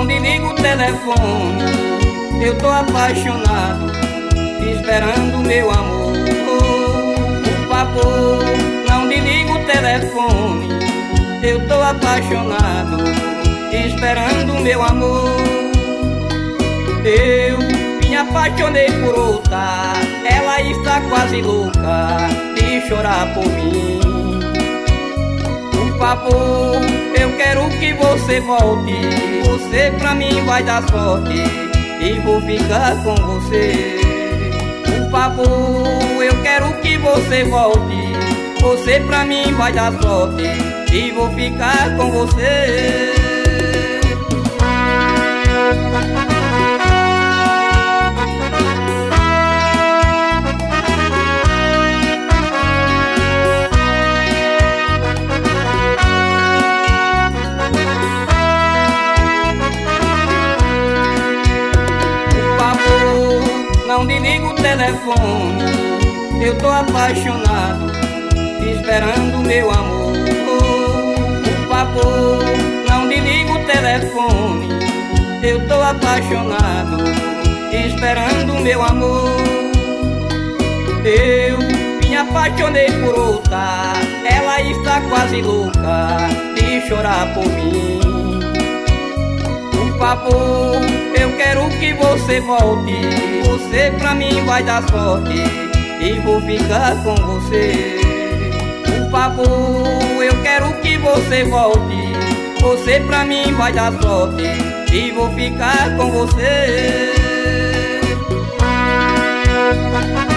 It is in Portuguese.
não desliga o telefone. Eu tô apaixonado, esperando meu amor. Por favor, não desliga o telefone. Eu tô apaixonado, esperando meu amor. Eu me apaixonei por outra, ela está quase louca de chorar por mim. Por favor, eu quero que você volte. Você pra mim vai dar sorte e vou ficar com você. Por favor, eu quero que você volte. Você pra mim vai dar sorte e vou ficar com você. Não desliga o telefone, eu tô apaixonado, esperando meu amor. Por favor, não desliga o telefone, eu tô apaixonado, esperando meu amor. Eu me apaixonei por outra, ela está quase louca de chorar por mim. Por favor, eu quero que você volte. Você pra mim vai dar sorte e vou ficar com você. Por favor, eu quero que você volte. Você pra mim vai dar sorte e vou ficar com você.